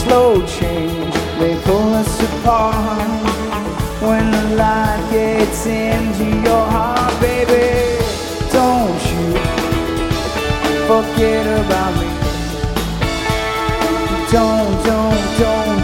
slow change may pull us apart. When the light gets into your heart, baby, don't you forget about me. Don't